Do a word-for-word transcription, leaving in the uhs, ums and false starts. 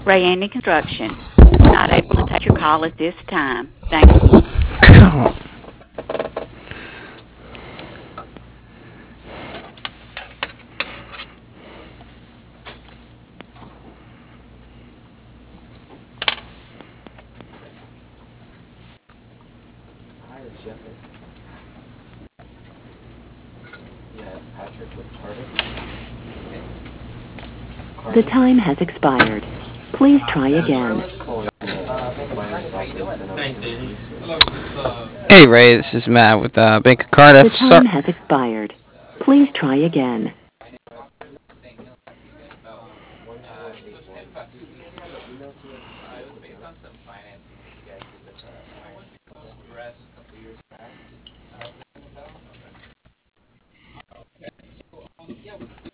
Rayandy Construction. Not able to take your call at this time. Thank you. The time has expired. Please try again. Hey Ray, this is Matt with uh, Bank of Cardiff. The Sor- time has expired. Please try again.